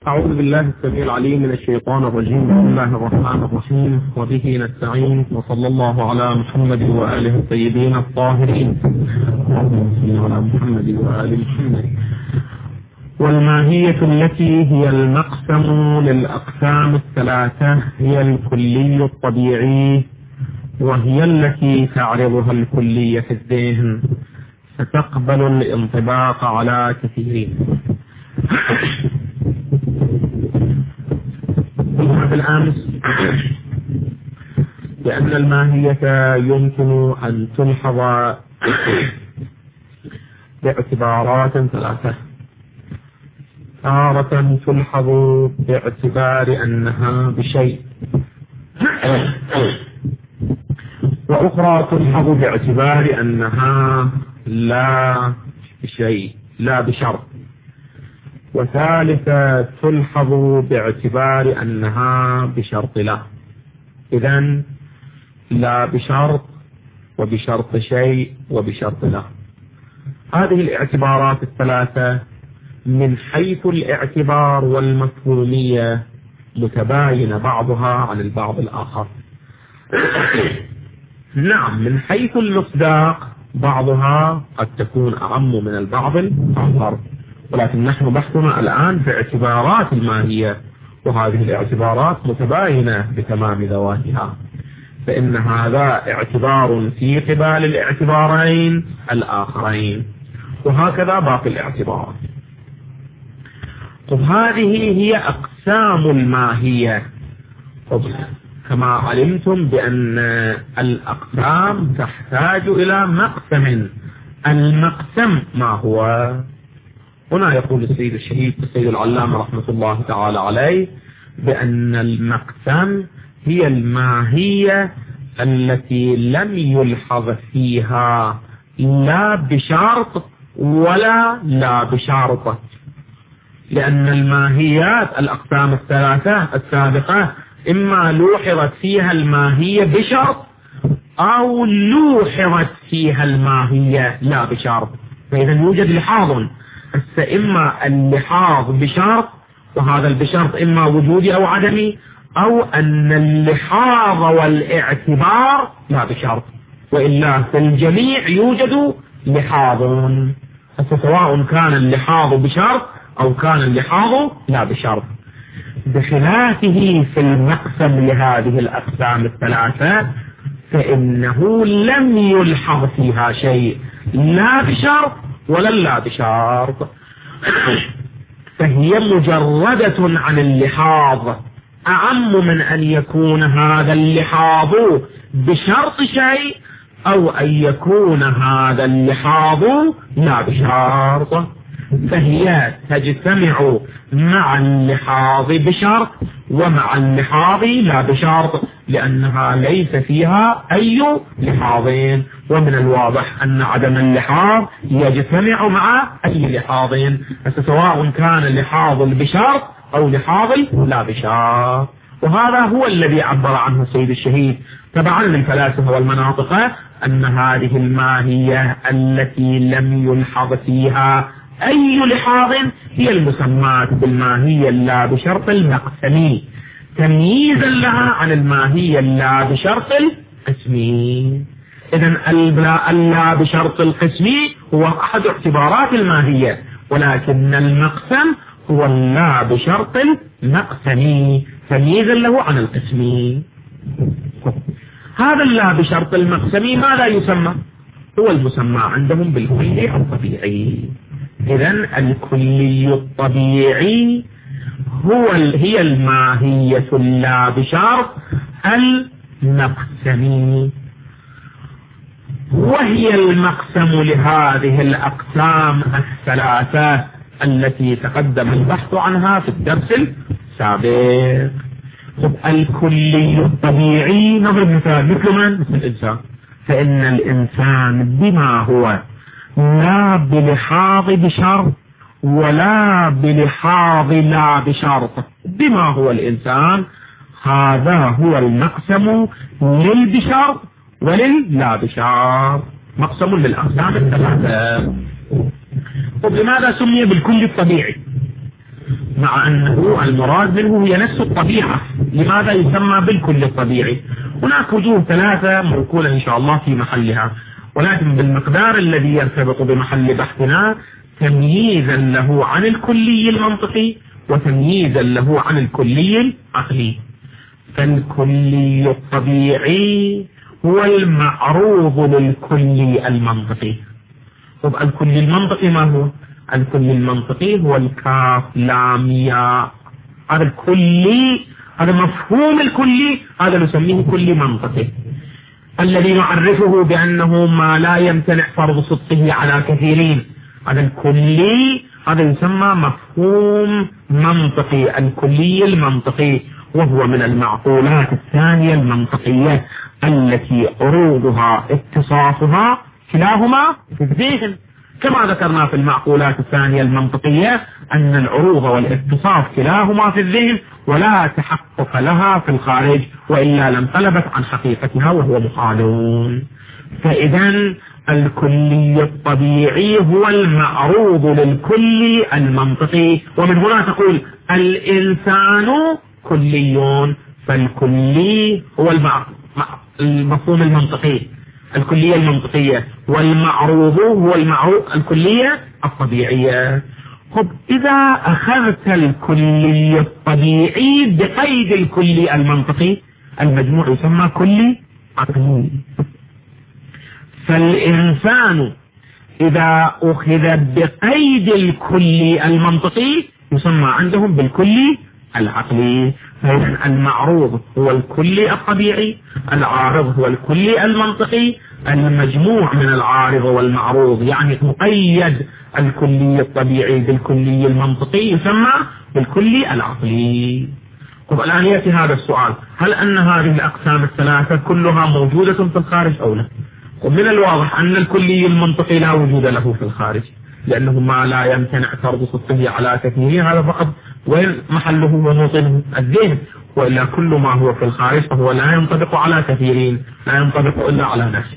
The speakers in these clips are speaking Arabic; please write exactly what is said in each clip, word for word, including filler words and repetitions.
أعوذ بالله السميع العليم من الشيطان الرجيم. بسم الله الرحمن الرحيم، وبه نستعين، وصلى الله على محمد وآله الطيبين الطاهرين. اللهم صل على محمد وآل محمد. والماهية التي هي المقسم للأقسام الثلاثة هي الكلي الطبيعي، وهي التي تعرضها الكلية في الذهن فتقبل الانطباق على كثيرين. قلنا بالأمس بأن الماهية يمكن أن تلحظ باعتبارات ثلاثة. تارة تلحظ باعتبار أنها بشيء، وأخرى تلحظ باعتبار أنها لا بشيء لا بشرط، وثالثة تلحظ باعتبار أنها بشرط لا. إذن لا بشرط، وبشرط شيء، وبشرط لا. هذه الاعتبارات الثلاثة من حيث الاعتبار والمفهومية متباينة بعضها عن البعض الآخر. نعم، من حيث المصداق بعضها قد تكون أعم من البعض الآخر، ولكن نحن بحثنا الآن في اعتبارات الماهية، وهذه الاعتبارات متباينة بتمام ذواتها، فإن هذا اعتبار في قبال الاعتبارين الآخرين، وهكذا باقي الاعتبارات. طب هذه هي أقسام الماهية. طب كما علمتم بأن الأقسام تحتاج إلى مقسم. المقسم ما هو؟ هنا يقول السيد الشهيد السيد العلامة رحمة الله تعالى عليه بأن المقسم هي الماهية التي لم يلحظ فيها لا بشرط ولا لا بشرط، لأن الماهيات الأقسام الثلاثة السابقة إما لوحظت فيها الماهية بشرط أو لوحظت فيها الماهية لا بشرط، فإذا يوجد لحاظ. إما اللحاظ بشرط، وهذا البشرط إما وجودي أو عدمي، أو أن اللحاظ والاعتبار لا بشرط، وإلا في الجميع يوجد لحاظ، سواء كان اللحاظ بشرط أو كان اللحاظ لا بشرط. بخلافه في المقسم لهذه الأقسام الثلاثة فإنه لم يلحظ فيها شيء لا بشرط ولا لا بشرط، فهي مجردة عن اللحاظ، أعم من أن يكون هذا اللحاظ بشرط شيء أو أن يكون هذا اللحاظ لا بشرط. فهي تجتمع مع اللحاظ بشرط ومع اللحاظ لا بشرط، لأنها ليس فيها أي لحاظين، ومن الواضح أن عدم اللحاظ يجتمع مع أي لحاظين، سواء كان اللحاظ بشرط أو لحاظ لا بشرط. وهذا هو الذي عبر عنه السيد الشهيد تبعا للفلاسفة والمناطق، أن هذه الماهية التي لم يلحظ فيها أي لحاظ هي المسماة بالماهية اللا بشرط المقسمي، تمييزا لها عن الماهية اللا بشرط القسمي. إذن اللا بشرط القسمي هو أحد اعتبارات الماهية، ولكن المقسم هو اللا بشرط المقسمي تمييزا له عن القسمي. هذا اللا بشرط المقسمي ماذا يسمى؟ هو المسمى عندهم بالكلي الطبيعي. إذن الكلي الطبيعي هو هي الماهية اللا بشرط المقسمي، وهي المقسم لهذه الأقسام الثلاثة التي تقدم البحث عنها في الدرس السابق. الكلي الطبيعي نضرب مثال، مثل من؟ مثل الإنسان. فإن الإنسان بما هو لا بلحاظ بشرط ولا بلحاظ لا بشرط، بما هو الإنسان، هذا هو المقسم للبشرط ولللا بشرط، مقسم للأقسام الثلاثة. طب لماذا سمي بالكل الطبيعي؟ مع أنه المراد منه هي نفس الطبيعة. لماذا يسمى بالكل الطبيعي؟ هناك وجوه ثلاثة موكولة إن شاء الله في محلها، ولكن بالمقدار الذي يرتبط بمحل بحثنا تمييزا له عن الكلي المنطقي وتمييزا له عن الكلي العقلي. فالكلي الطبيعي هو المعروض للكلي المنطقي. طب الكلي المنطقي ما هو؟ الكلي المنطقي هو الكاف لام ياء، هذا الكلي، هذا مفهوم الكلي، هذا نسميه كلي منطقي، الذي نعرفه بأنه ما لا يمتنع فرض صدقه على كثيرين. هذا الكلي هذا يسمى مفهوم منطقي، الكلي المنطقي، وهو من المعقولات الثانية المنطقية التي عروضها اتصافها كلاهما في الذهن، كما ذكرنا في المعقولات الثانية المنطقية أن العروض والاتصاف كلاهما في الذهن ولا تحقق لها في الخارج، وإلا لم طلبت عن حقيقتها وهو محال. فإذا الكلي الطبيعي هو المعروض للكلي المنطقي، ومن هنا تقول الإنسان كلي، فالكلي هو المفهوم المنطقي، الكلية المنطقية، والمعروض هو المعروض الكلية الطبيعية. طب إذا أخذت الكلي الطبيعي بقيد الكلي المنطقي المجموع يسمى كلي عقلي. فالإنسان إذا أخذ بقيد الكلي المنطقي يسمى عندهم بالكلي العقلي. المعروض هو الكلي الطبيعي، العارض هو الكلي المنطقي، المجموع من العارض والمعروض يعني مقيد الكلي الطبيعي بالكلي المنطقي يسمى بالكلي العقلي. طب الآن يأتي هذا السؤال، هل أن هذه الأقسام الثلاثة كلها موجودة في الخارج أو لا؟ ومن الواضح أن الكلي المنطقي لا وجود له في الخارج، لأنه ما لا يمتنع فرض صدقه على كثيره، هذا فقط وين محله وموطنه الذهن، وإلا كل ما هو في الخارج فهو لا ينطبق على كثيرين، لا ينطبق إلا على نفسه.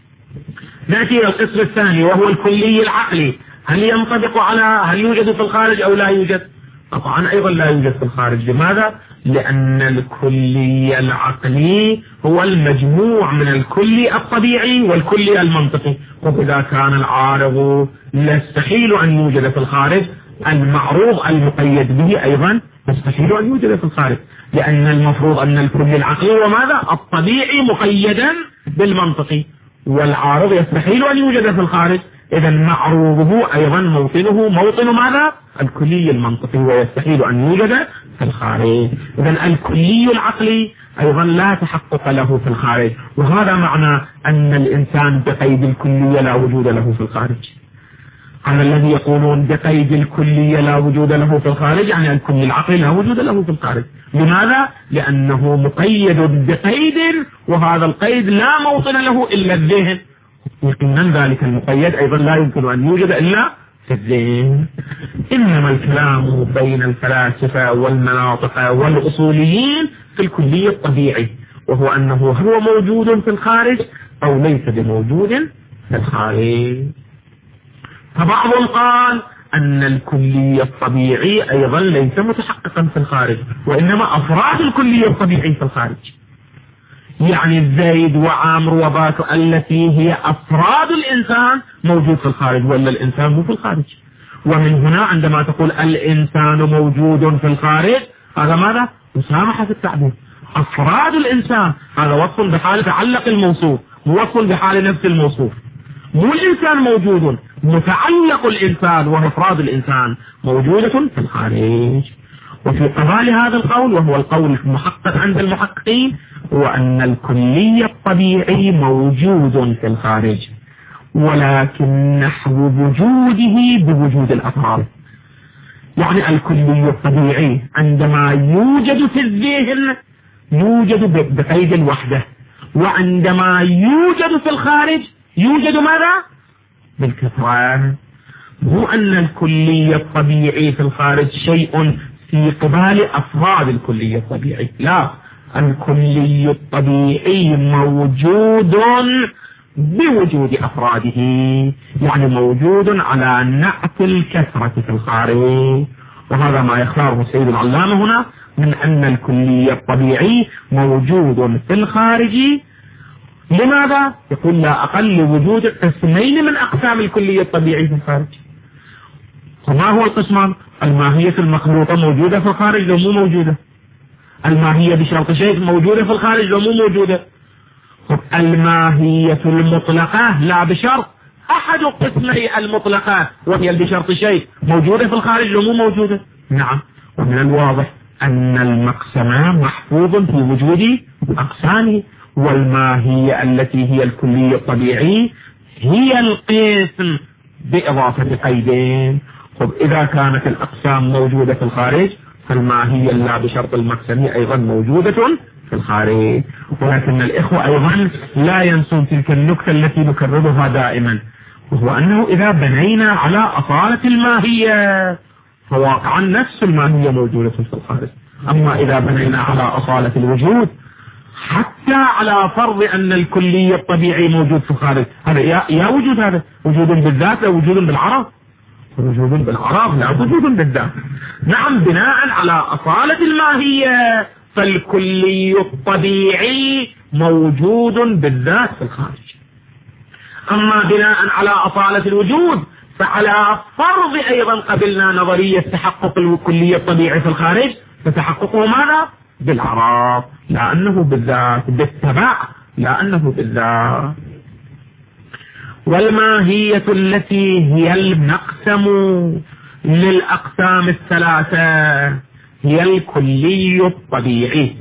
نأتي إلى القسم الثاني وهو الكلي العقلي، هل ينطبق على هل يوجد في الخارج أو لا يوجد؟ طبعا أيضا لا يوجد في الخارج. لماذا؟ لأن الكلي العقلي هو المجموع من الكلي الطبيعي والكلي المنطقي، وإذا كان العارض يستحيل أن يوجد في الخارج، المعروض المقيد به أيضا يستحيل أن يوجد في الخارج، لأن المفروض أن الكلي العقلي وماذا؟ الطبيعي مقيدا بالمنطقي، والعارض يستحيل أن يوجد في الخارج، إذا معروضه أيضا موطنه موطن ماذا؟ الكلي المنطقي، ويستحيل أن يوجد في الخارج. إذا الكلي العقلي أيضا لا تحقق له في الخارج، وهذا معنى أن الإنسان بقيد الكلية لا وجود له في الخارج. هذا الذي يقولون بقيد الكلية لا وجود له في الخارج يعني الكلي العقلي لا وجود له في الخارج. لماذا؟ لأنه مقيد بقيد، وهذا القيد لا موطن له إلا الذهن، يقينا ذلك المقيد أيضا لا يمكن أن يوجد إلا في الذهن. إنما الكلام بين الفلاسفة والمناطق والأصوليين في الكلي الطبيعي، وهو أنه هو موجود في الخارج أو ليس بموجود في الخارج. فبعضهم قال أن الكلي الطبيعي أيضا ليس متحققا في الخارج، وإنما أفراد الكلي الطبيعي في الخارج، يعني زيد وعامر وباكر التي هي أفراد الإنسان موجود في الخارج، ولا الإنسان مو في الخارج. ومن هنا عندما تقول الإنسان موجود في الخارج، هذا ماذا؟ مسامحة في التعبير. أفراد الإنسان هذا وصف بحال تعلق الموصوف، وصف بحال نفس الموصوف. مو الإنسان موجود، متعلق الإنسان وأفراد الإنسان موجودة في الخارج. وفي قبال هذا القول، وهو القول المحقق عند المحققين، هو أن الكلي الطبيعي موجود في الخارج، ولكن نحو وجوده بوجود الأفراد. يعني الكلي الطبيعي عندما يوجد في الذهن يوجد بقيد الوحدة، وعندما يوجد في الخارج يوجد ماذا؟ بالكثرة. هو أن الكلي الطبيعي في الخارج شيء في قبال أفراد الكلي الطبيعي، لا، الكلي الطبيعي موجود بوجود أفراده، يعني موجود على نعت الكثرة في الخارج. وهذا ما يختاره السيد العلامة هنا من أن الكلي الطبيعي موجود في الخارج. لماذا؟ يقول لا أقل وجود قسمين من أقسام الكلي الطبيعي في الخارج. وما هو القسمان؟ الماهية المخلوطة موجودة في الخارج لو مو موجودة، الماهية بشرط شيء موجودة في الخارج لو مو موجودة، الماهية المطلقة لا بشرط أحد قسمي المطلقة وهي بشرط شيء موجودة في الخارج لو مو موجودة. نعم، ومن الواضح أن المقسم محفوظ في وجود أقسامه، والماهية التي هي الكلي الطبيعي هي القسم بإضافة قيدين. طب إذا كانت الأقسام موجودة في الخارج فالماهية لا بشرط المقسم أيضا موجودة في الخارج. ولكن الإخوة أيضا لا ينسون تلك النكتة التي نكررها دائما، وهو أنه إذا بنينا على أصالة الماهية فواقعا نفس الماهية موجودة في الخارج. أما إذا بنينا على أصالة الوجود حتى على فرض أن الكلي الطبيعي موجود في الخارج، هذا يا, يا وجود، هذا وجود بالذات لا وجود بالعرض، وجود بالعرض لا وجود بالذات. نعم، بناء على أصالة الماهية فالكلي الطبيعي موجود بالذات في الخارج. أما بناء على أصالة الوجود فعلى فرض أيضا قبلنا نظرية تحقق الكلي الطبيعي في الخارج، فتحققه ماذا؟ بالعرض، لأنه بالذات، بالتبع لأنه بالذات. والماهية التي هي المقسم للأقسام الثلاثة هي الكلي الطبيعي،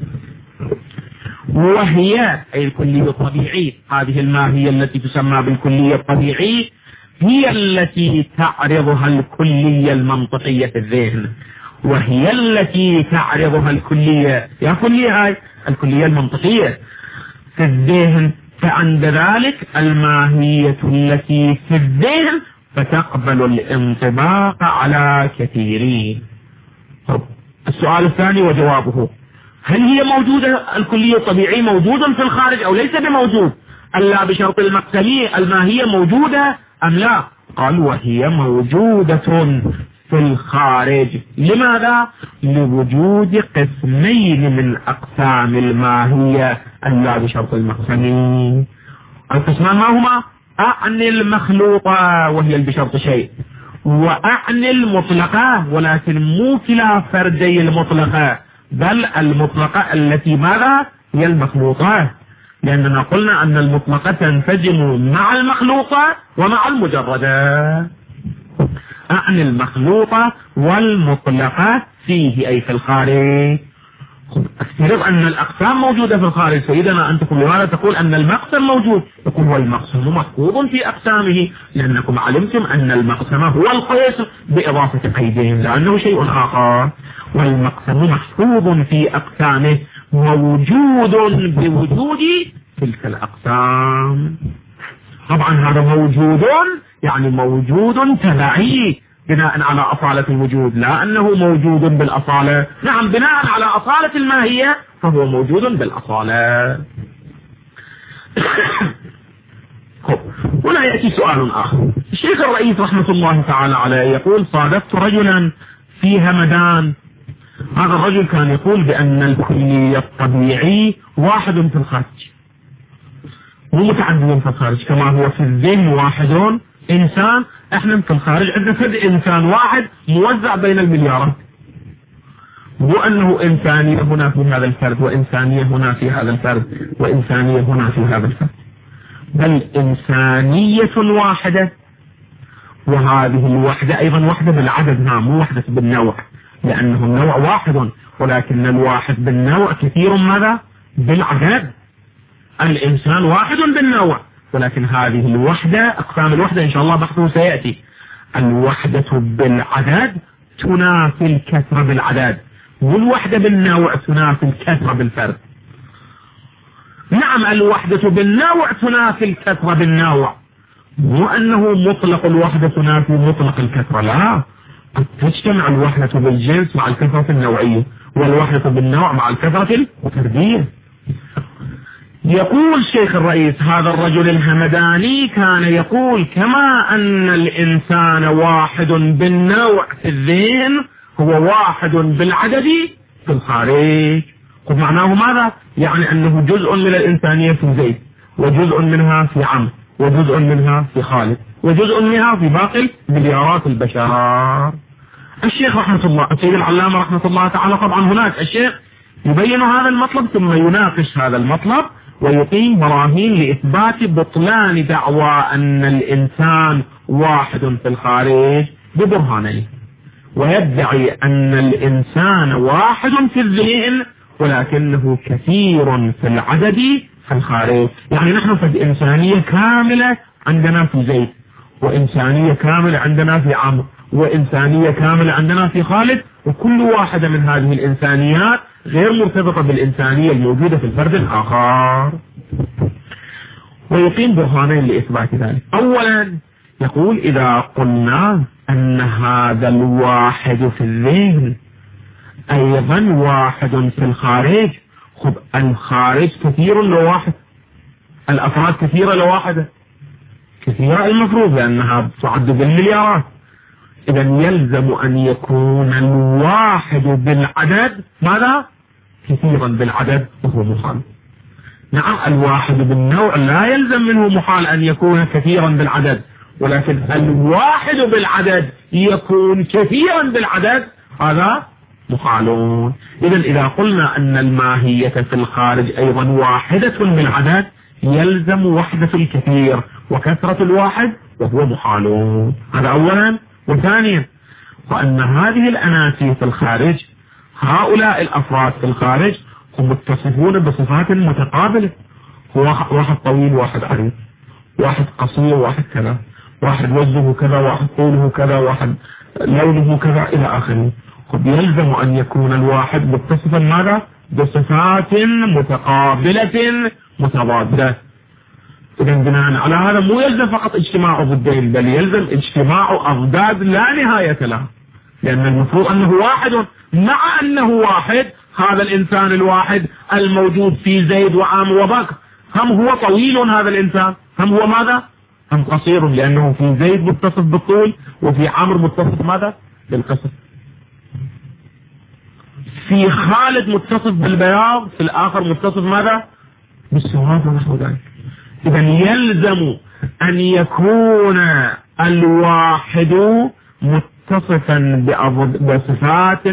وهي أي الكلي الطبيعي، هذه الماهية التي تسمى بالكلي الطبيعي هي التي تعرضها الكلية المنطقية في الذهن، وهي التي تعرضها الكلية يا كلية هاي الكلية المنطقية في الذهن. فعند ذلك الماهية التي في الذهن فتقبل الانطباق على كثيرين. طب السؤال الثاني وجوابه: هل هي موجودة الكلية الطبيعي موجودا في الخارج أو ليس بموجود؟ ألا بشرط المقسمية الماهية موجودة أم لا؟ قال وهي موجودة في الخارج. لماذا؟ لوجود قسمين من أقسام الماهية ألا بشرط المقسمية. القسمان ما هما؟ أعني المخلوطة وهي بشرط شيء، وأعني المطلقة ولكن مو كلا فردي المطلقة، بل المطلقة التي ماذا؟ هي المخلوطة، لأننا قلنا أن المطلقة تنسجم مع المخلوطة ومع المجردة. أعني المخلوطة والمطلقة فيه أي في الخارج. افترض أن الأقسام موجودة في الخارج، سيدنا أنتم لماذا تقول أن المقسم موجود؟ يقول هو المقسم محفوظ في أقسامه، لأنكم علمتم أن المقسم هو القسم بإضافة قيدين لأنه شيء آخر، والمقسم محفوظ في أقسامه موجود بوجود تلك الأقسام. طبعا هذا موجود يعني موجود تبعي بناء على أصالة الوجود، لا أنه موجود بالأصالة. نعم، بناء على أصالة الماهية فهو موجود بالأصالة. هنا يأتي سؤال آخر. الشيخ الرئيس رحمة الله تعالى عليه يقول: صادفت رجلا في همدان. هذا الرجل كان يقول بأن الكلي الطبيعي واحد في الخارج، مو متعدد في الخارج كما هو في الذهن واحد إنسان. احنا في الخارج عندنا فرد إنسان واحد موزع بين المليارات، مو أنه إنسانية هنا في هذا الفرد وإنسانية هنا في هذا الفرد وإنسانية هنا في هذا الفرد، بل إنسانية واحدة، وهذه الوحدة أيضا وحدة بالعدد، نعم مو وحدة بالنوع، لأنه النوع واحد ولكن الواحد بالنوع كثير ماذا؟ بالعدد. الإنسان واحد بالنوع، ولكن هذه الوحدة، أقسام الوحدة إن شاء الله بحثه سيأتي. الوحدة بالعدد تنافي الكثرة بالعدد، والوحدة بالنوع تنافي الكثرة بالفرد. نعم، الوحدة بالنوع تنافي الكثرة بالنوع، مو أنه مطلق الوحدة تنافي مطلق الكثرة، لا، قد تجتمع الوحدة بالجنس مع الكثرة النوعية، والوحدة بالنوع مع الكثرة الفردية. يقول الشيخ الرئيس: هذا الرجل الهمداني كان يقول كما أن الإنسان واحد بالنوع في الذهن، هو واحد بالعدد في الخارج. قد معناه ماذا؟ يعني أنه جزء من الإنسانية في زيد، وجزء منها في عمرو، وجزء منها في خالد، وجزء منها في باقي مليارات البشر. الشيخ رحمة الله السيد العلامة رحمة الله تعالى، طبعا هناك الشيخ يبين هذا المطلب ثم يناقش هذا المطلب ويقيم براهين لإثبات بطلان دعوى أن الإنسان واحد في الخارج ببرهانين، ويدعي أن الإنسان واحد في الذهن ولكنه كثير في العدد في الخارج. يعني نحن في إنسانية كاملة عندنا في زيد، وإنسانية كاملة عندنا في عمرو، وإنسانية كاملة عندنا في خالد، وكل واحدة من هذه الإنسانيات غير مرتبطة بالإنسانية الموجودة في الفرد الآخر. ويقيم برهانين لإثبات ذلك. أولا يقول إذا قلنا أن هذا الواحد في الذهن أيضا واحد في الخارج، خب الخارج كثير لواحد، الأفراد كثيرة لواحدة، كثيرة المفروض لأنها تعد بالمليارات، إذا يلزم أن يكون الواحد بالعدد ماذا؟ كثيرا بالعدد وهو محال. نعم الواحد بالنوع لا يلزم منه محال أن يكون كثيرا بالعدد، ولكن الواحد بالعدد يكون كثيرا بالعدد هذا محالون. إذا إذا قلنا أن الماهية في الخارج أيضا واحدة بالعدد يلزم وحدة الكثير وكثرة الواحد وهو محالون. هذا أولا. وثانيا وأن هذه الأناسي في الخارج، هؤلاء الأفراد في الخارج هم متصفون بصفات متقابلة، واحد طويل واحد عريض، واحد قصير واحد كذا، واحد وزنه كذا واحد طوله كذا واحد لونه كذا إلى آخره. قد يلزم أن يكون الواحد متصفا ماذا؟ بصفات متقابلة متضادة. إذا بناء على هذا مو يلزم فقط اجتماع ضدين، بل يلزم اجتماع أضداد لا نهاية له، لأن المفروض أنه واحد. مع أنه واحد، هذا الإنسان الواحد الموجود في زيد وعامر وبكر، هم هو طويل هذا الإنسان، هم هو ماذا؟ هم قصير، لأنه في زيد متصف بالطول وفي عامر متصف ماذا؟ بالقصر. في خالد متصف بالبياض، في الآخر متصف ماذا؟ بالسواد ونحو ذلك. إذا يلزم أن يكون الواحد متصفا بصفات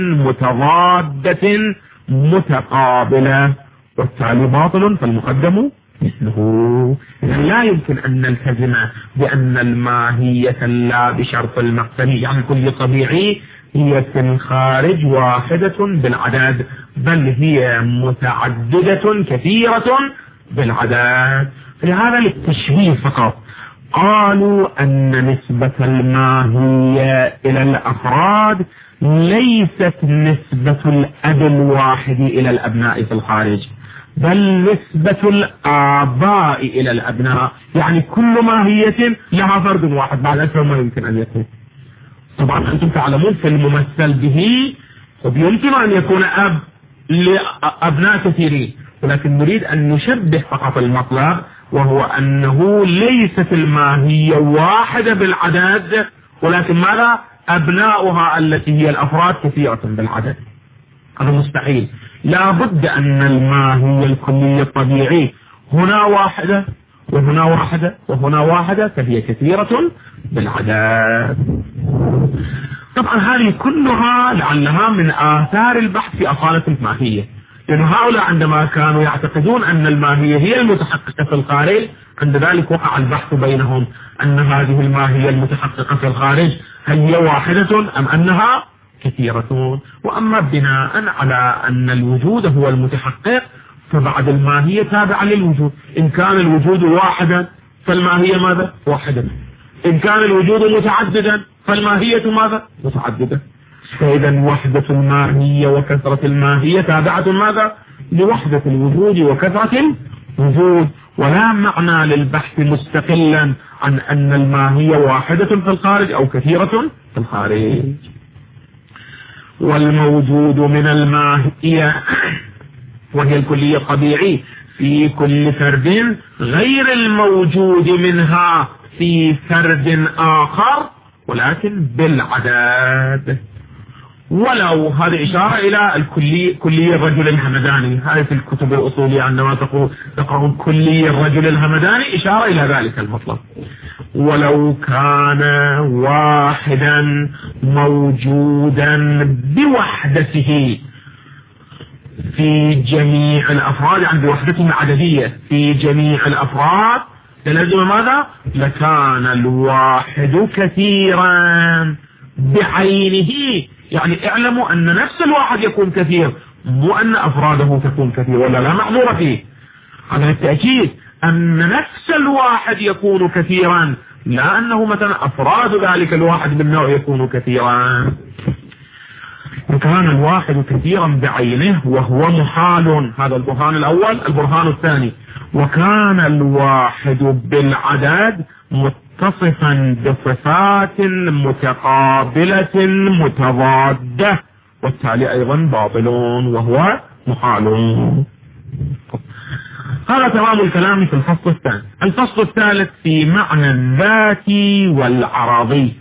متضادة متقابلة، والتالي باطل فالمقدم مثله. إذا لا يمكن أن نلتزم بأن الماهية لا بشرط المقتضي يعني كل طبيعي هي في الخارج واحدة بالعدد، بل هي متعددة كثيرة بالعدد. لهذا للتشبيه فقط قالوا أن نسبة الماهية إلى الأفراد ليست نسبة الأب الواحد إلى الأبناء في الخارج، بل نسبة الآباء إلى الأبناء، يعني كل ماهية لها فرد واحد، بعد أكثر ما يمكن أن يكون. طبعا أنتم تعلمون في الممثل به يمكن أن يكون أب لأبناء كثيرين، ولكن نريد أن نشبه فقط المطلب، وهو أنه ليست الماهية واحدة بالعدد، ولكن ماذا؟ أبناؤها التي هي الأفراد كثيرة بالعدد. هذا مستحيل. لا بد أن الماهية الكلية الطبيعي هنا واحدة وهنا واحدة وهنا واحدة، فهي كثيرة بالعدد. طبعا هذه كلها لعلها من آثار البحث في أصالة الماهية، لأن هؤلاء عندما كانوا يعتقدون أن الماهية هي المتحققة في الخارج، عند ذلك وقع البحث بينهم أن هذه الماهية المتحققة في الخارج هل هي واحدة أم أنها كثيرة. وأما بناء على أن الوجود هو المتحقق فبعد الماهية تابعة للوجود. إن كان الوجود واحدا فالماهية ماذا؟ واحدة. إن كان الوجود متعددا فالماهية ماذا؟ متعددة. فإذا وحدة الماهية وكثرة الماهية تابعة ماذا؟ لوحدة الوجود وكثرة الوجود. ولا معنى للبحث مستقلا عن أن الماهية واحدة في الخارج أو كثيرة في الخارج. والموجود من الماهية وهي الكلية الطبيعي في كل فرد غير الموجود منها في فرد آخر ولكن بالعدد. ولو هذه إشارة إلى الكلية كلية الرجل الهمداني، هذه في الكتب الأصولية عندما تقرؤون كلية الرجل الهمداني إشارة إلى ذلك المطلب. ولو كان واحدا موجودا بوحدته في جميع الأفراد، يعني بوحدته العددية في جميع الأفراد، لازم ماذا؟ لكان الواحد كثيرا بعينه. يعني اعلموا أن نفس الواحد يكون كثير، مو أن أفراده تكون كثير، ولا لا معذور فيه. على التأكيد أن نفس الواحد يكون كثيرا، لا أنه مثلا أفراد ذلك الواحد بالنوع يكون كثيرا. وكان الواحد كثيرا بعينه وهو محال. هذا البرهان الأول. البرهان الثاني: وكان الواحد بالعدد متصفا بصفات متقابلة متضادة، والتالي أيضا باطل وهو محال. هذا تمام الكلام في الفصل الثاني. الفصل الثالث في معنى الذاتي والعرضي.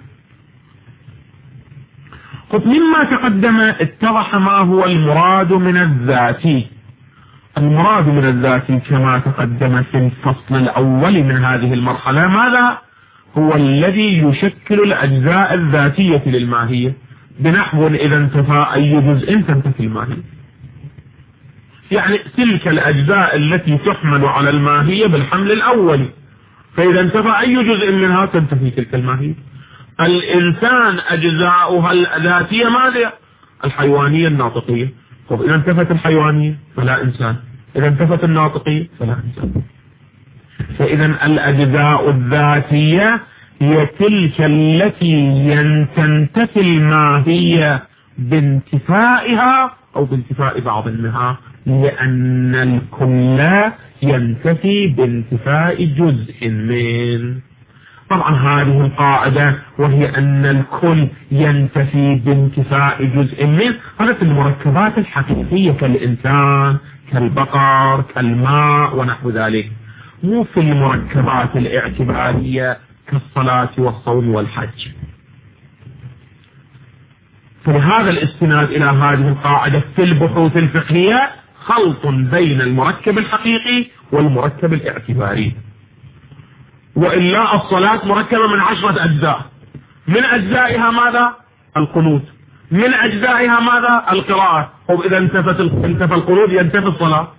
قد مما تقدم اتضح ما هو المراد من الذاتي. المراد من الذاتي كما تقدم في الفصل الأول من هذه المرحلة ماذا؟ هو الذي يشكل الأجزاء الذاتية للماهية، بنحو إذا انتفى أي جزء تنتفي الماهية. يعني تلك الأجزاء التي تحمل على الماهية بالحمل الأولي، فإذا انتفى أي جزء منها تنتفي تلك الماهية. الإنسان أجزاؤها الذاتية ماذا؟ الحيوانية الناطقية. طب إذا انتفت الحيوانية فلا إنسان، إذا انتفت الناطقية فلا إنسان. فإذا الأجزاء الذاتية هي تلك التي تنتفي الماهية بانتفائها أو بانتفاء بعض منها، لأن الكل ينتفي بانتفاء جزء من. طبعا هذه القاعدة وهي أن الكل ينتفي بانتفاء جزء منه، هذا في المركبات الحقيقية كالإنسان كالبقر كالماء ونحو ذلك، مو في المركبات الاعتبارية كالصلاة والصوم والحج. فلهذا الاستناد إلى هذه القاعدة في البحوث الفقهية خلط بين المركب الحقيقي والمركب الاعتباري. وإلا الصلاة مركبة من عشرة أجزاء، من أجزائها ماذا؟ القنوت، من أجزائها ماذا؟ القراءة. وإذا انتفت انتفى القنوت ينتفي الصلاة،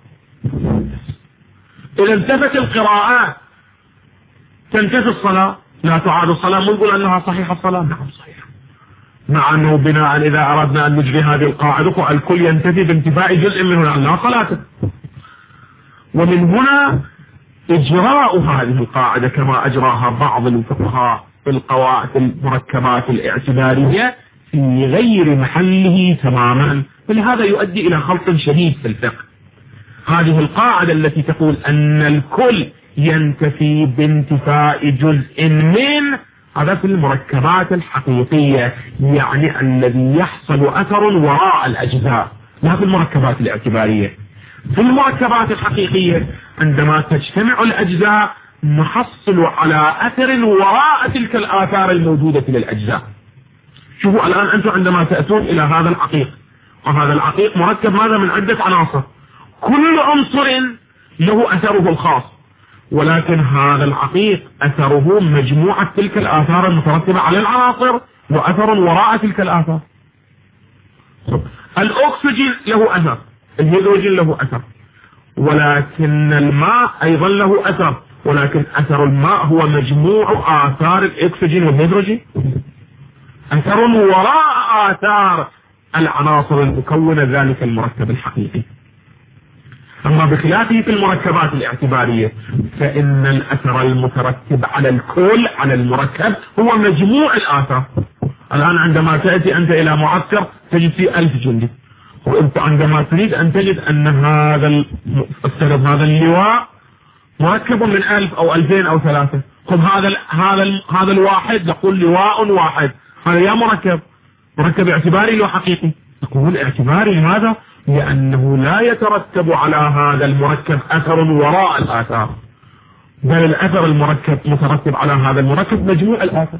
إذا انتفت القراءات تنتفي الصلاة، لا تعاد الصلاة. مو نقول أنها صحيحة الصلاة؟ نعم صحيحة، مع أنه بناء إذا أردنا أن نجري هذه القاعدة الكل ينتفي بانتفاء جزء منه لا صلاة. ومن هنا إجراء هذه القاعدة كما أجراها بعض الفقهاء في القواعد المركبات الاعتبارية في غير محله تماما، ولهذا يؤدي إلى خلط شديد في الفقه. هذه القاعدة التي تقول أن الكل ينتفي بانتفاء جزء من، هذا في المركبات الحقيقية، يعني الذي يحصل أثر وراء الأجزاء، لا في المركبات الاعتبارية. في المركبات الحقيقية عندما تجتمع الأجزاء نحصل على أثر وراء تلك الآثار الموجودة للأجزاء. شوفوا الآن أنتم عندما تأتون إلى هذا العقيق، وهذا العقيق مركب ماذا؟ من عدة عناصر، كل عنصر له أثره الخاص، ولكن هذا العقيق أثره مجموعة تلك الآثار المترتبة على العناصر وأثر وراء تلك الآثار. الأكسجين له أثر، الهيدروجين له أثر، ولكن الماء أيضا له أثر، ولكن أثر الماء هو مجموع آثار الأكسجين والهيدروجين، أثر وراء آثار العناصر المكونة ذلك المركب الحقيقي. أما بخلافه في المركبات الاعتبارية فإن الأثر المترتب على الكل على المركب هو مجموع الآثار. الآن عندما تأتي أنت إلى معسكر تجد فيه ألف جندي، وأنت عندما تريد أن تجد أن هذا السرب هذا اللواء مركب من ألف أو ألفين أو ثلاثة، خذ هذا هذا هذا الواحد نقول لواء واحد، هذا يا مركب مركب اعتباري لو حقيقي. نقول اعتباري لماذا؟ لأنه لا يترتب على هذا المركب أثر وراء الآثار، بل الأثر المركب مترتب على هذا المركب مجموع الآثار.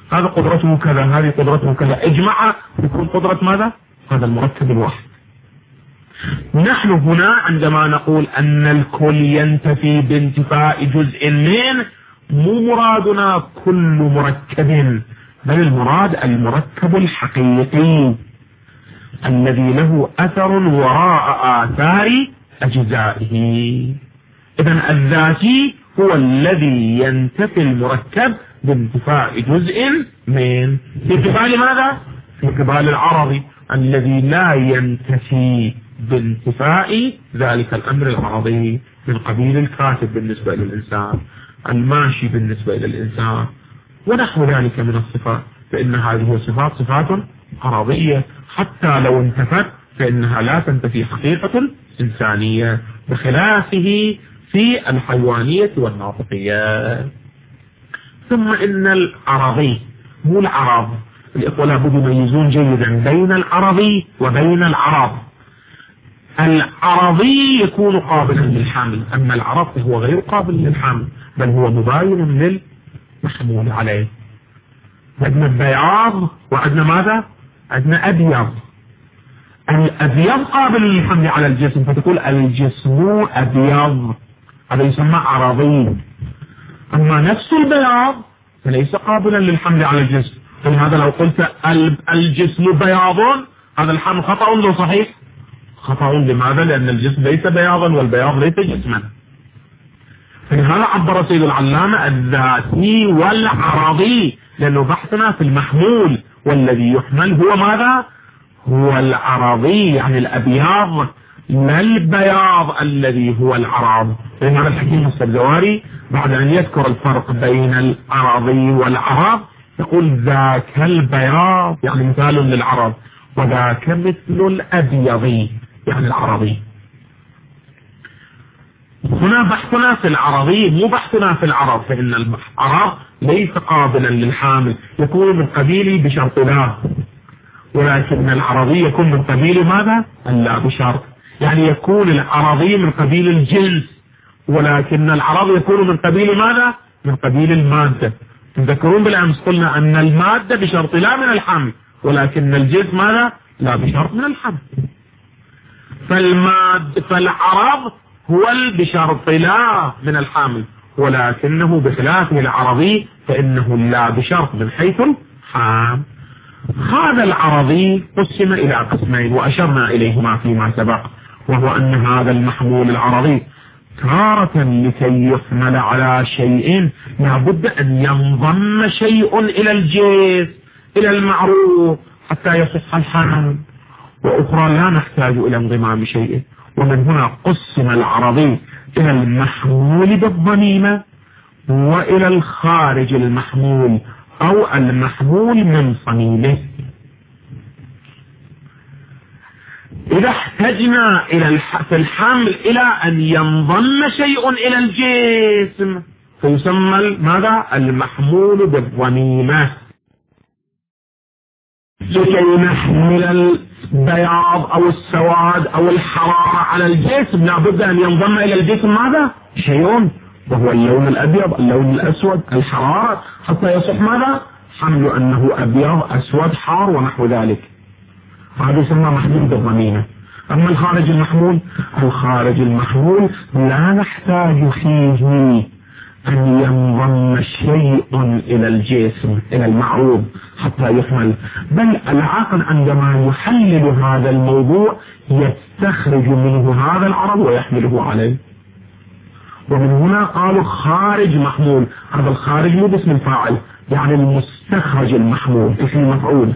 هذا قدرته كذا، هذه قدرته كذا، اجمعها يكون قدرة ماذا؟ هذا المركب الواحد. نحن هنا عندما نقول أن الكل ينتفي بانتفاء جزء منه، مو مرادنا كل مركب، بل المراد المركب الحقيقي الذي له أثر وراء آثار أجزائه. إذن الذاتي هو الذي ينتفي المركب بانتفاء جزء من، في قبال ماذا؟ في قبال العرضي الذي لا ينتفي بانتفاء ذلك الأمر العرضي، من قبيل الكاتب بالنسبة للإنسان، الماشي بالنسبة للإنسان، ونحو ذلك من الصفات، فإن هذه الصفات صفات عرضية، حتى لو انتفت فإنها لا تنتفي حقيقة إنسانية، بخلافه في الحيوانية والناطقية. ثم إن العرضي مو العرض، الإخوة لابد يميزون جيدا بين العرضي وبين العرض. العرضي يكون قابلا للحمل، أما العرض هو غير قابل للحمل، بل هو مباين للمحمول عليه. عندنا بياض وعندنا ماذا؟ عندنا أبيض. الأبيض قابل للحمل على الجسم، فتقول الجسم أبيض، هذا يسمى عرضي. أما نفس البياض فليس قابلا للحمل على الجسم، فلهذا لو قلت الجسم بياض هذا الحمل خطأ لو صحيح؟ خطأ. لماذا؟ لأن الجسم ليس بياضا والبياض ليس جسما. فلهذا عبر سيد العلامة الذاتي والعرضي، لأنه بحثنا في المحمول، والذي يحمل هو ماذا؟ هو العرضي، يعني الأبياض، لا البياض الذي هو العرض. لهذا الحكيم السبزواري بعد أن يذكر الفرق بين العرضي والعرض يقول ذاك البياض يعني مثال للعرض، وذاك مثل الأبيضي يعني العرضي. هنا بحثنا في العرضي مو بحثنا في العرض، فإن العرض ليس قابلا للحامل، يكون من قبيل بشرط لا، ولكن العرضي يكون من قبيل ماذا؟ لا بشرط، يعني يكون العرضي من قبيل الجنس، ولكن العرض يكون من قبيل ماذا؟ من قبيل المادة. تذكرون بالأمس قلنا أن المادة بشرط لا من الحمل، ولكن الجنس ماذا؟ لا بشرط من الحمل. فالمادة فالعرض هو بشرط لا من الحامل، ولكنه بخلافه العرضي فإنه لا بشرط من حيث الحامل. هذا العرضي قسم إلى قسمين وأشرنا إليهما فيما سبق، وهو أن هذا المحمول العرضي تارة لكي يحمل على شيء لابد أن ينضم شيء إلى الجنس إلى المعروف حتى يصح الحمل، وأخرى لا نحتاج إلى انضمام شيء. ومن هنا قسم العرضي إلى المحمول بالضميمة وإلى الخارج المحمول أو المحمول من صميمه. إذا احتجنا إلى في الحمل إلى أن ينضم شيء إلى الجسم فيسمى ماذا؟ المحمول بالضميمة. لكي نحمل البياض أو السواد أو الحرارة على الجسم لابد أن ينضم إلى الجسم ماذا؟ شيء، وهو اللون الأبيض، اللون الأسود، الحرارة، حتى يصح ماذا؟ حمل أنه أبيض أسود حار ونحو ذلك، هذا يسمى محمول بالضميمة. أما الخارج المحمول، الخارج المحمول لا نحتاج فيه أن ينضم شيء إلى الجسم إلى المعروض حتى يحمل، بل العقل عندما يحلل هذا الموضوع يستخرج منه هذا العرض ويحمله عليه. ومن هنا قالوا خارج محمول، هذا الخارج مو باسم الفاعل، يعني المستخرج المحمول اسم المفعول.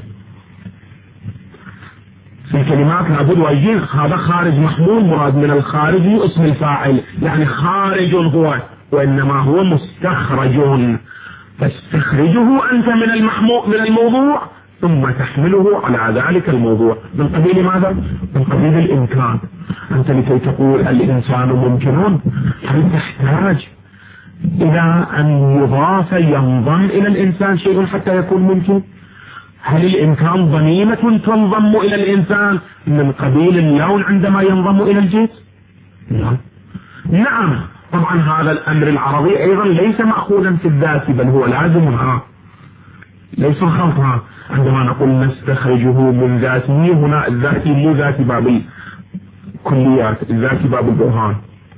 في كلمات لابد ويجين هذا خارج محمول، مراد من الخارج اسم الفاعل، يعني خارج هو، وإنما هو مستخرج، فاستخرجه أنت من المحمول من الموضوع ثم تحمله على ذلك الموضوع من قبيل ماذا؟ من قبيل الإمكان. أنت لكي تقول الإنسان ممكن هل تحتاج إلى أن يضاف ينضم إلى الإنسان شيء حتى يكون ممكن؟ هل الإمكان ضميمة تنضم إلى الإنسان من قبيل اللون عندما ينضم إلى الجنس؟ نعم. نعم طبعا هذا الأمر العرضي أيضا ليس مأخوذا في الذات، بل هو لازم ها ليس الخلط. عندما نقول نستخرجه من ذاته، هنا الذاتي مو ذاتي باب الكليات، الذاتي باب البرهان.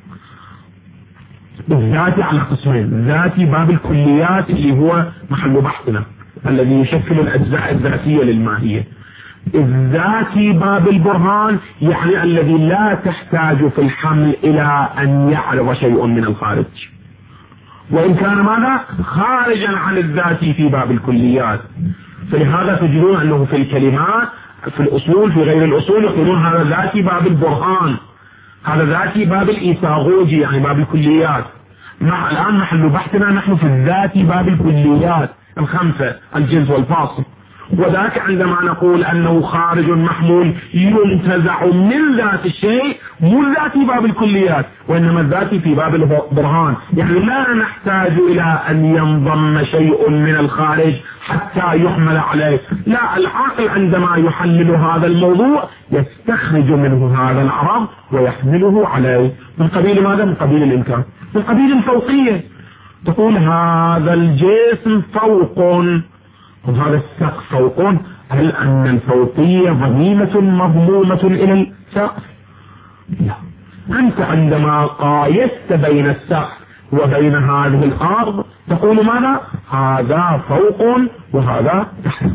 الذاتي على قسمين، ذاتي باب الكليات اللي هو محل بحثنا الذي يشكل الأجزاء الذاتية للماهية. الذاتي باب البرهان يعني الذي لا تحتاج في الحمل إلى أن يعرض شيء من الخارج، وإن كان ماذا خارجا عن الذاتي في باب الكليات. فلهذا تجدون أنه في الكلمات في الأصول في غير الأصول يقولون هذا ذاتي باب البرهان، هذا ذاتي باب الإيثاغوجي يعني باب الكليات. مع الآن محل بحثنا نحن في الذاتي باب الكليات الخمسة، الجنس والفاصل. وذاك عندما نقول أنه خارج محمول ينتزع من ذات الشيء، مو الذاتي باب الكليات وإنما الذاتي في باب البرهان، يعني لا نحتاج إلى أن ينضم شيء من الخارج حتى يحمل عليه. لا، العاقل عندما يحلل هذا الموضوع يستخرج منه هذا العرض ويحمله عليه من قبيل ماذا؟ من قبيل الإمكان، من قبيل الفوقية. تقول هذا الجسم فوق وهذا السقف فوق، هل أن الفوقية ضميمة مضمومة إلى السقف؟ لا. أنت عندما قايست بين السقف وبين هذه الأرض تقول ماذا؟ هذا فوق وهذا تحت،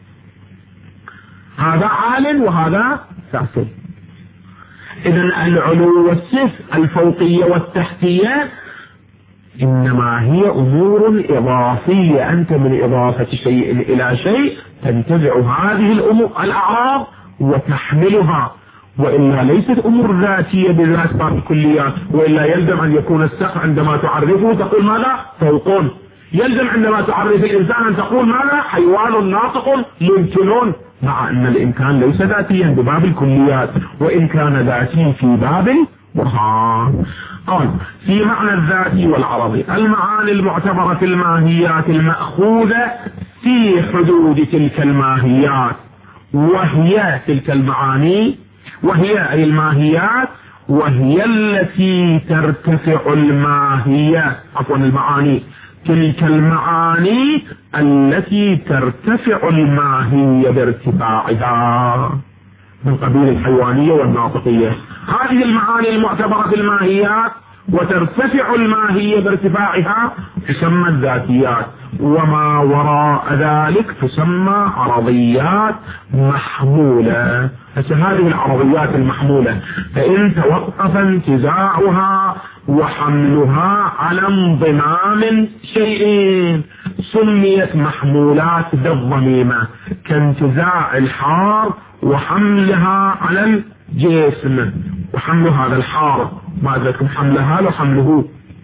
هذا عال وهذا سافل. إذن العلو والسفل، الفوقية والتحتية، إنما هي أمور إضافية. أنت من إضافة شيء إلى شيء تنتزع هذه الأمور الأعراض وتحملها، وإلا ليست أمور ذاتية بذات باب الكليات. وإلا يلزم أن يكون السقف عندما تعرفه تقول ماذا؟ فوق. يلزم عندما تعرف الإنسان أن تقول ماذا؟ حيوان ناطق ممكن، مع أن الإمكان ليس ذاتيا بباب الكليات وإن كان ذاتي في باب البرهان. قال في معنى الذاتي والعرضي المعاني المعتبرة في الماهيات المأخوذة في حدود تلك الماهيات، وهي تلك المعاني، وهي أي الماهيات، وهي التي ترتفع الماهية عفوا المعاني تلك المعاني التي ترتفع الماهية بارتفاعها من قبيل الحيوانية والناطقية. هذه المعاني المعتبرة في الماهيات وترتفع الماهية بارتفاعها تسمى الذاتيات، وما وراء ذلك تسمى عرضيات محمولة. هذه العرضيات المحمولة فإن توقف انتزاعها وحملها على انضمام شيئين سميت محمولات بالضميمة، كانتزاع الحار وحملها على الجسم، وحمل هذا الحار بعد ذلك حملها لو حمله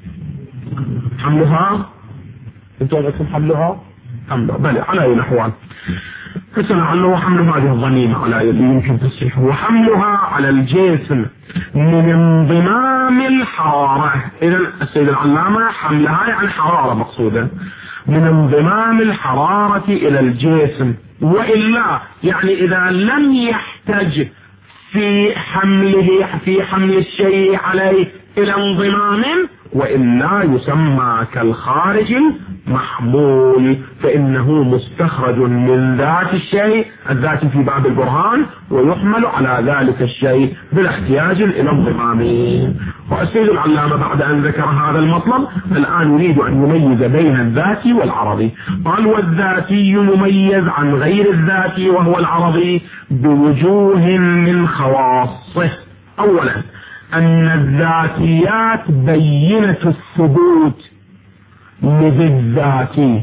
حملها انتوا عندكم حملها حملها بل على اي نحوان فسنع عنه حمل هذه الضميمة على يدي يمكن تصحيحه، وحملها على الجسم من انضمام الحرارة. إذن السيد العلامة حملها يعني حرارة مقصودة، من انضمام الحرارة إلى الجسم، وإلا يعني إذا لم يحتج في حمله في حمل الشيء عليه إلى انضمام، وإلا يسمى كالخارج المحمول، فإنه مستخرج من ذات الشيء الذاتي في باب البرهان ويحمل على ذلك الشيء بلا احتياج إلى انضمامه. والسيد العلامة بعد أن ذكر هذا المطلب الآن يريد أن يميز بين الذاتي والعرضي. قال والذاتي يميز عن غير الذاتي وهو العرضي بوجوه من خواصه. أولا أن الذاتيات بينة الثبوت للذاتي.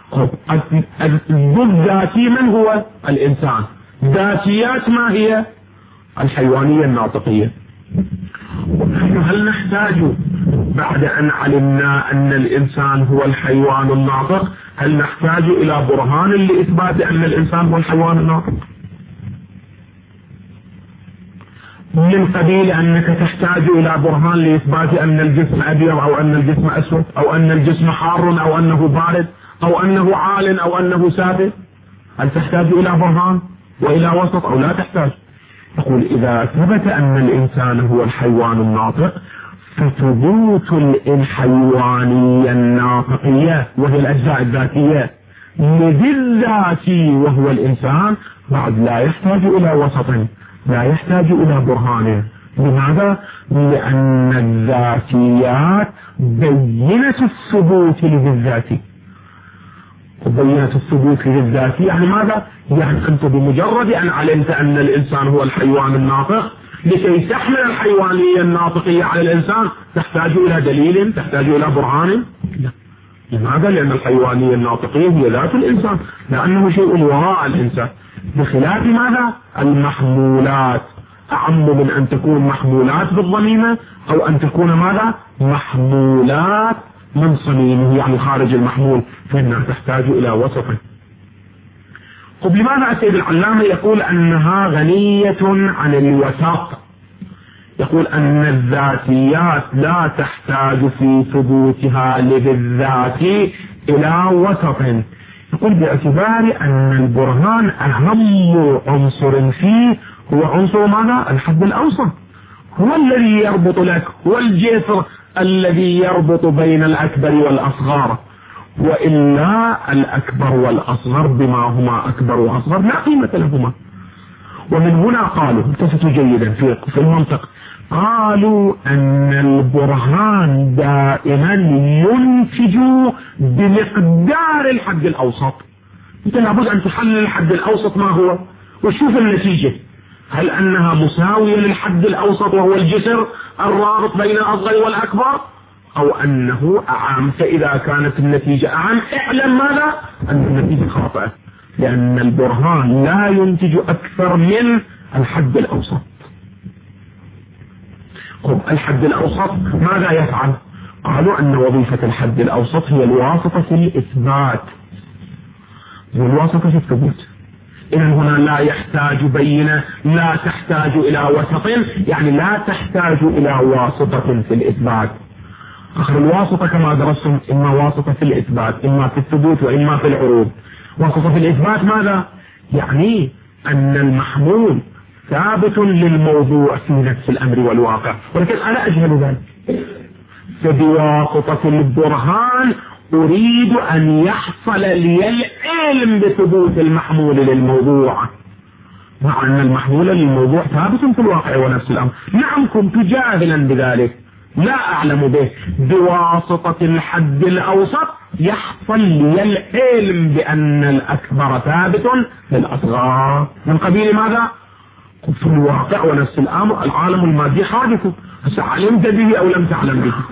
الذاتي من هو؟ الإنسان. ذاتيات ما هي؟ الحيوانية الناطقية. هل نحتاج بعد أن علمنا أن الإنسان هو الحيوان الناطق هل نحتاج إلى برهان لإثبات أن الإنسان هو الحيوان الناطق؟ من قبيل أنك تحتاج إلى برهان لإثبات أن الجسم أبيض أو أن الجسم أسود أو أن الجسم حار أو أنه بارد أو أنه عال أو أنه سافل. هل تحتاج إلى برهان وإلى وسط أو لا تحتاج؟ يقول إذا ثبت أن الإنسان هو الحيوان الناطق فثبوت الحيوانية الناطقية وهي الأجزاء الذاتية لذي الذات وهو الإنسان بعد لا يحتاج إلى وسط، لا يحتاج إلى برهان. لماذا؟ لأن الذاتيات بينة الثبوت لذي الذات. وبينة الثبوت لذي الذات يعني ماذا؟ يعني أنت بمجرد أن علمت أن الإنسان هو الحيوان الناطق، لكي تحمل الحيوانية الناطقية على الإنسان تحتاج إلى دليل، تحتاج إلى برهان؟ لا. لماذا؟ لأن الحيوانية الناطقية هي ذات الإنسان، لأنه شيء وراء الإنسان، بخلاف ماذا؟ المحمولات. أعم من أن تكون محمولات بالضميمة أو أن تكون ماذا؟ محمولات من صميمه يعني خارج المحمول، فإنها تحتاج إلى وسط. طب لماذا السيد العلامة يقول أنها غنية عن الوسط؟ يقول أن الذاتيات لا تحتاج في ثبوتها لذي الذات إلى وسط. يقول باعتبار أن البرهان أهم عنصر فيه هو عنصر ماذا؟ الحد الأوسط، هو الذي يربط لك، هو الجسر الذي يربط بين الأكبر والأصغر، وإلا الأكبر والأصغر بما هما أكبر وأصغر لا قيمة لهما. ومن هنا قالوا، التفتوا جيدا في المنطق، قالوا أن البرهان دائما ينتج بمقدار الحد الأوسط. أنت لابد أن تحلل الحد الأوسط ما هو وشوف النتيجة، هل أنها مساوية للحد الأوسط وهو الجسر الرابط بين الأصغر والأكبر، أو أنه أعم؟ فإذا كانت النتيجة أعم اعلم ماذا؟ أن النتيجة خاطئة، لأن البرهان لا ينتج أكثر من الحد الأوسط. طب الحد الأوسط ماذا يفعل؟ قالوا أن وظيفة الحد الأوسط هي الواسطة في الإثبات والواسطة في الثبوت. إذن هنا لا يحتاج بينة، لا تحتاج إلى وسط، يعني لا تحتاج إلى واسطة في الإثبات. آخر الواسطة كما درستم إما واسطة في الإثبات، إما في الثبوت، وإما في العروض. واسطة في الإثبات ماذا؟ يعني أن المحمول ثابت للموضوع في نفس الأمر والواقع، ولكن أنا أجهل ذلك. فبواسطة البرهان أريد أن يحصل لي العلم بثبوت المحمول للموضوع، مع أن المحمول للموضوع ثابت في الواقع ونفس الأمر. نعم كنت جاهلا بذلك، لا أعلم به. بواسطة الحد الأوسط يحصل لي العلم بأن الأكبر ثابت للأصغر، من قبيل ماذا؟ في الواقع ونفس الأمر العالم المادي حادث، هسه علمت به أو لم تعلم به.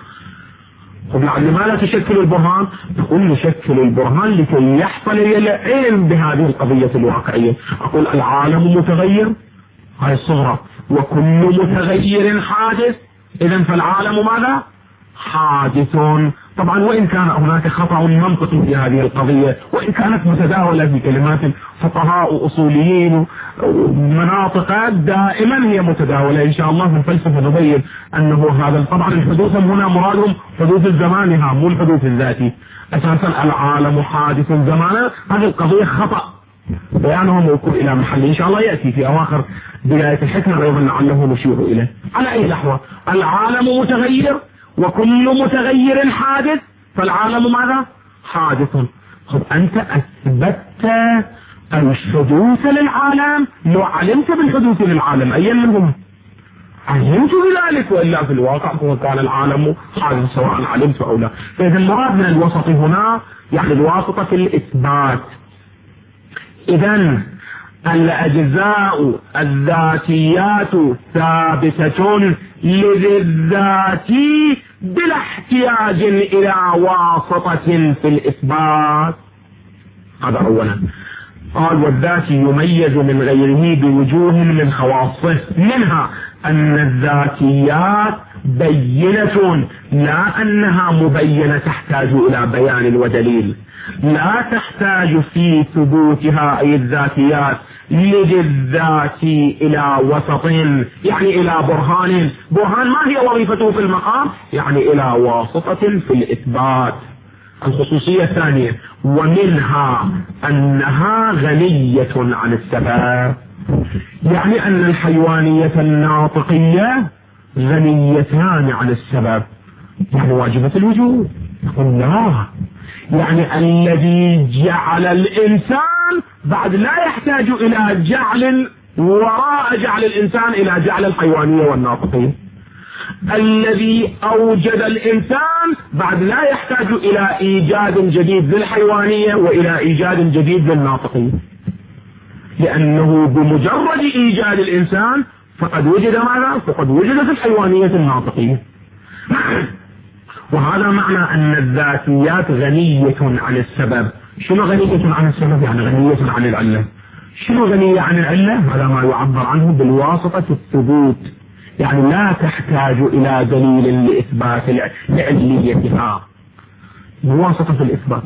طب لماذا تشكل البرهان؟ تقول نشكل البرهان لكي يحصل لي العلم بهذه القضية الواقعية. أقول العالم متغير، هاي الصغرى، وكل متغير حادث، إذن فالعالم ماذا؟ حادث. طبعا وإن كان هناك خطأ منطقي في هذه القضية، وإن كانت متداولة في كلمات فقهاء أصوليين ومناطق دائما هي متداولة، إن شاء الله في الفلسفة نبين أنه هذا طبعا الحدوث هنا مرادهم حدوث الزمانها مو الحدوث الذاتي. أساسا العالم حادث زمانا، هذه القضية خطأ، بيانه موكول إلى محل إن شاء الله يأتي في أواخر بداية الحكمة أيضا لعله نشير إليه. على أي لحظة العالم متغير وكل متغير حادث، فالعالم ماذا؟ حادث. خب أنت أثبتت الحدوث للعالم، لو علمت بالحدوث للعالم أي منهم علمت بذلك، وإلا في الواقع كان العالم حادث سواء علمت أو لا. فإذا المراد من الوسط هنا يعني الواسطة في الإثبات. إذن الأجزاء الذاتيات ثابتة لذي الذات بلا احتياج إلى واسطة في الإثبات. هذا أولا. قال والذات يميز من غيره بوجوه من خواصه، منها أن الذاتيات بينة، لا أنها مبينة تحتاج إلى بيان ودليل، لا تحتاج في ثبوتها أي الذاتيات لذي الذات إلى وسط، يعني إلى برهان. برهان ما هي وظيفته في المقام؟ يعني إلى واسطة في الإثبات. الخصوصية الثانية ومنها أنها غنية عن السبب، يعني أن الحيوانية الناطقية غنيتان عن السبب، يعني واجبة الوجود. يقول لا، يعني الذي جعل الإنسان بعد لا يحتاج إلى جعل وراء جعل الإنسان إلى جعل الحيوانية والناطقية. الذي أوجد الإنسان بعد لا يحتاج إلى إيجاد جديد للحيوانية وإلى إيجاد جديد للناطقية، لأنه بمجرد إيجاد الإنسان فقد وجد ماذا؟ فقد وجدت الحيوانية الناطقية. وهذا معنى أن الذاتيات غنية عن السبب. شنو غنية عن السبب؟ يعني غنية عن العلة. شنو غنية عن العلة؟ هذا ما يعبر عنه بالواسطة الثبوت، يعني لا تحتاج إلى دليل لإثبات لعليتها، بواسطة الإثبات.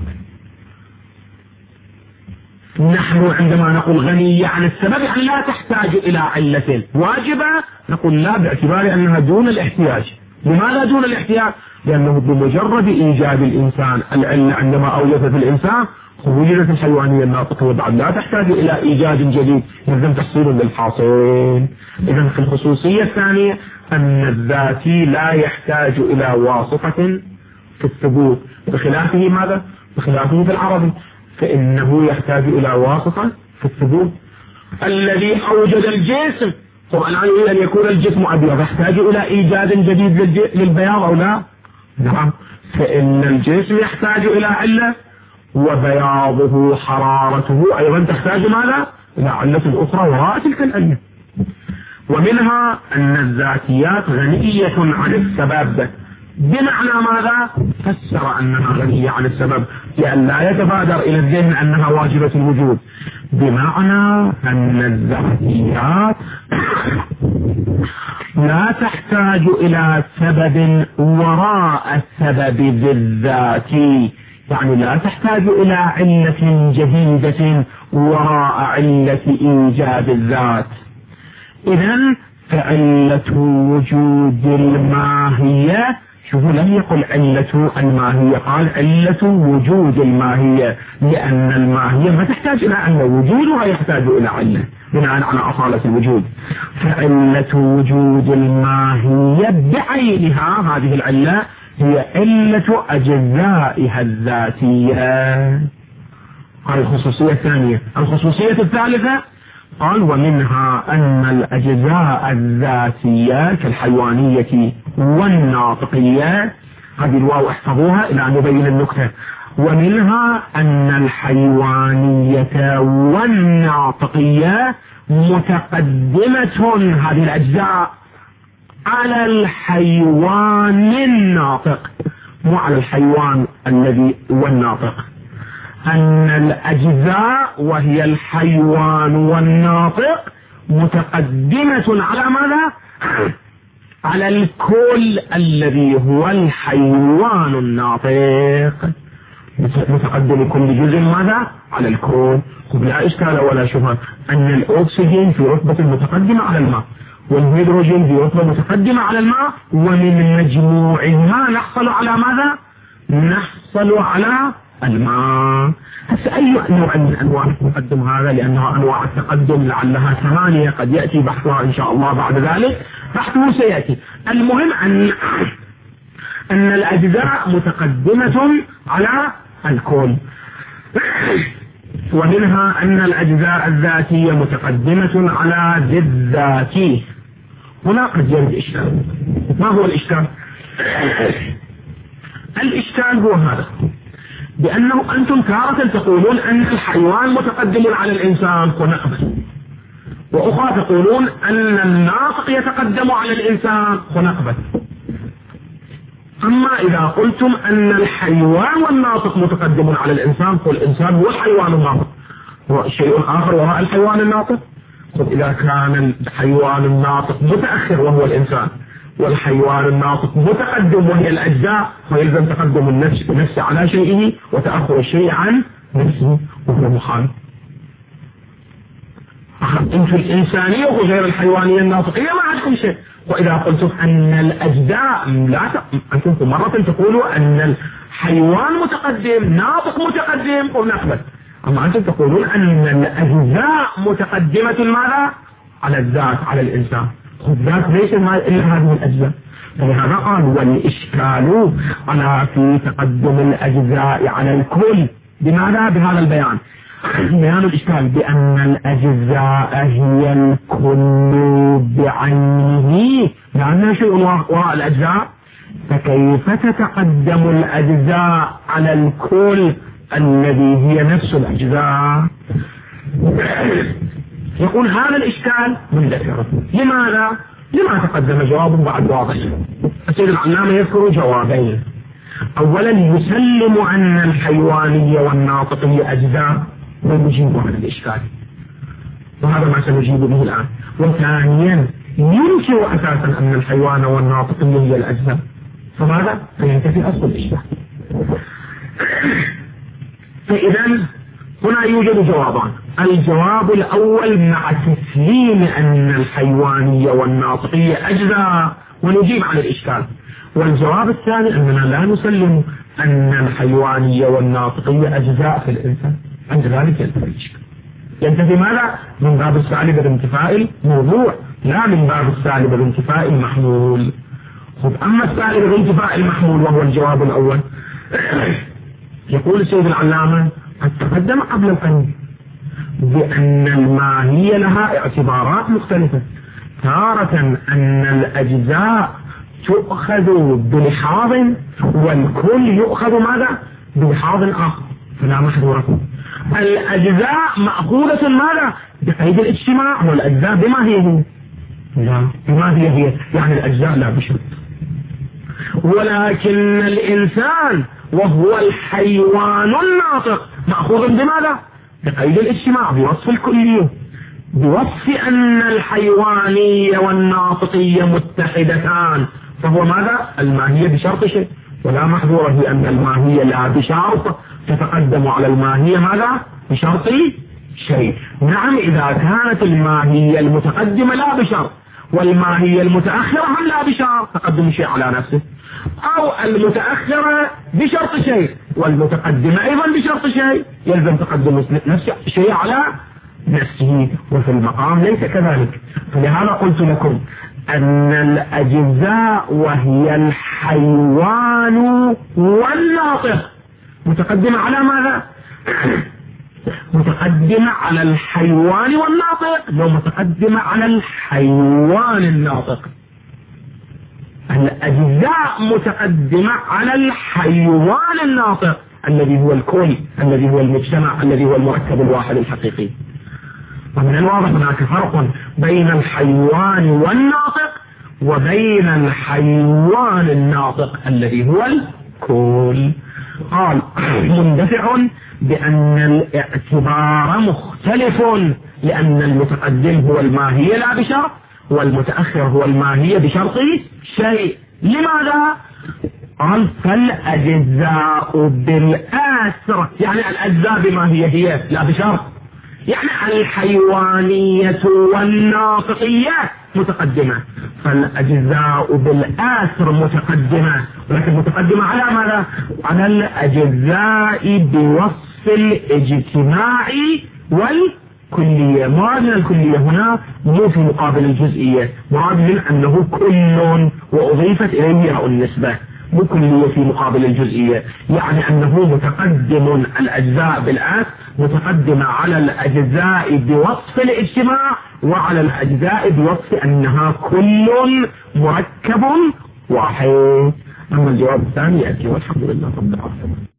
نحن عندما نقول غنية عن السبب يعني لا تحتاج إلى علة واجبة، نقول لا باعتبار أنها دون الاحتياج. لماذا دون الاحتياج؟ لأنه بمجرد إيجاد الإنسان العلة عندما أوجدت الإنسان وجدت الحيوانية الناطقة وبعد لا تحتاج إلى إيجاد جديد، يلزم تحصيل للحاصل. إذن في الخصوصية الثانية أن الذاتي لا يحتاج إلى واسطة في الثبوت، بخلافه ماذا؟ بخلافه في العربي فإنه يحتاج إلى واسطة في الثبوت. الذي أوجد الجسم طبعا الآن أن يكون الجسم أبيض يحتاج إلى إيجاد جديد للبياض أو لا؟ نعم، فإن الجسم يحتاج إلى علة وبياضه حرارته أيضا تحتاج ماذا؟ إلى علة أخرى وراء تلك العلة. ومنها أن الذاتيات غنية عن السبب، بمعنى ماذا؟ فسر أنها غنية عن السبب لأن لا يتبادر إلى الذهن أنها واجبة الوجود، بمعنى أن الذاتيات لا تحتاج إلى سبب وراء السبب بالذاتي، يعني لا تحتاج إلى علة جديدة وراء علة إيجاد الذات. إذن فعلة وجود الماهية، شوفوا لم يقل علة الماهية، قال علة وجود الماهية، لأن الماهية ما تحتاج إلى علة، وجودها يحتاج إلى علة بناء على أصالة الوجود. فعلة وجود الماهية بعينها هذه العلة هي علة أجزائها الذاتية. هذه الخصوصية الثانية. الخصوصية الثالثة قال ومنها أن الأجزاء الذاتية كالحيوانية والناطقية، هذه الواو احفظوها إلى أن نبين النكتة، ومنها أن الحيوانية والناطقية متقدمة هذه الأجزاء على الحيوان الناطق، مو على الحيوان الذي هو الناطق. أن الأجزاء وهي الحيوان والناطق متقدمة على ماذا؟ على الكل الذي هو الحيوان الناطق، متقدم كل جزء ماذا؟ على الكل. لا إشكال ولا شبهة أن الأكسجين في رتبة متقدمة على الماء، والهيدروجين في رتبة متقدمة على الماء، ومن مجموعها نحصل على ماذا؟ نحصل على الماء. هسه أي نوع من أنواع التقدم هذا؟ لأنها أنواع التقدم لعلها ثمانية قد يأتي بحثها إن شاء الله بعد ذلك، بحثه سيأتي. المهم أن أن الأجزاء متقدمة على الكون، ومنها أن الأجزاء الذاتية متقدمة على ذي الذاتي. هنا قد يرد إشكال. ما هو الإشكال؟ الإشكال هو هذا، بأنه أنتم تارة تقولون أن الحيوان متقدم على الإنسان ونقبل، وأخرى تقولون أن الناطق يتقدم على الإنسان ونقبل. أما إذا قلتم أن الحيوان والناطق متقدم على الإنسان، فالإنسان هو الحيوان الناطق، شيء آخر وراء الحيوان الناطق. إذا كان الحيوان الناطق متأخر وهو الإنسان، والحيوان الناطق متقدم وهي الأجزاء، فيلزم تقدم النفس نفسه على شيئه وتأخر الشيء عن نفسه، وهو محال. أخذتم في الإنسانية وغير الحيوانية الناطقية ما عندكم شيء. وإذا قلتم أن الأجزاء لا ت... أنتم مرة تقولوا أن الحيوان متقدم ناطق متقدم ونقبل، أما أنتم تقولون أن الأجزاء متقدمة ماذا؟ على الذات، على الإنسان. الذات ليس إلا هذه الأجزاء، فلهذا قال والإشكال على في تقدم الأجزاء على الكل. بماذا؟ بهذا البيان، بيان الإشكال بأن الأجزاء هي الكل بعينه، لأنها شيء وراء الأجزاء، فكيف تتقدم الأجزاء على الكل الذي هي نفس الأجزاء؟ يقول هذا الإشكال مندفع. لماذا؟ لما تقدم جواب بعد واضح. السيد العلامة يذكر جوابين. أولا يسلم أن الحيوانية والناطقية أجزاء ويجيب عن الإشكال، وهذا ما سنجيب به الآن. وثانيا ينكر أساسا أن الحيوان والناطقية هي الأجزاء، فماذا؟ فينتفي أصل الإشكال. فإذا هنا يوجد جوابان. الجواب الأول مع تسليم أن الحيوانية والناطقية أجزاء ونجيب عن الإشكال، والجواب الثاني أننا لا نسلم أن الحيوانية والناطقية أجزاء في الإنسان، عند ذلك ينتفي الإشكال. ينتفي ماذا؟ من باب السالب بانتفاء الموضوع، لا من باب السالب بانتفاء المحمول. خذ أما السالب بانتفاء المحمول وهو الجواب الأول، يقول السيد العلامة قد تقدم قبل القليل بأن الماهية لها اعتبارات مختلفة. تارة أن الأجزاء تؤخذ بلحاظ والكل يؤخذ ماذا؟ بلحاظ آخر، فلا محظورة. الأجزاء مأخوذة ماذا؟ بقيد الاجتماع، والأجزاء بما هي هي؟ لا بما هي هي، يعني الأجزاء لا بشرط. ولكن الإنسان وهو الحيوان الناطق مأخوذ بماذا؟ بقيد الاجتماع، بوصف الكلية، بوصف أن الحيوانية والناطقية متحدتان، فهو ماذا؟ الماهية بشرط شيء، ولا محظورة هي أن الماهية لا بشرط تتقدم على الماهية ماذا؟ بشرط شيء. نعم إذا كانت الماهية المتقدمة لا بشرط والماهية المتأخرة هم لا بشرط تقدم شيء على نفسه، أو المتأخرة بشرط شيء والمتقدمة أيضا بشرط شيء، يلزم تقدم نفس شيء على نفسه، وفي المقام ليس كذلك. فلهذا قلت لكم أن الأجزاء وهي الحيوان والناطق متقدمة على ماذا؟ متقدمة على الحيوان والناطق، لو متقدمة على الحيوان الناطق. الأجزاء متقدمة على الحيوان الناطق الذي هو الكل، الذي هو المجتمع، الذي هو المركب الواحد الحقيقي. ومن الواضح هناك فرق بين الحيوان والناطق وبين الحيوان الناطق الذي هو الكل. قال مندفع بأن الاعتبار مختلف، لأن المتقدم هو الماهية لا بشرط والمتأخر هو الماهية بشرط شيء. لماذا؟ قال فالأجزاء بالآسر، يعني الأجزاء بما هي هي لا بشرط، يعني الحيوانية والناطقية متقدمة، فالأجزاء بالآسر متقدمة، ولكن متقدمة على ماذا؟ على الأجزاء بوصف الاجتماع والكلية. مراد من الكلية هنا مو في مقابل الجزئية، مراد من أنه كل وأضيفت إليه ياء النسبة، مو كلية في مقابل الجزئية، يعني أنه متقدم الأجزاء بالآس متقدمة على الأجزاء بوصف الاجتماع وعلى الأجزاء بوصف أنها كل مركب واحد. أما الجواب الثاني يأتي والحمد لله رب العالمين.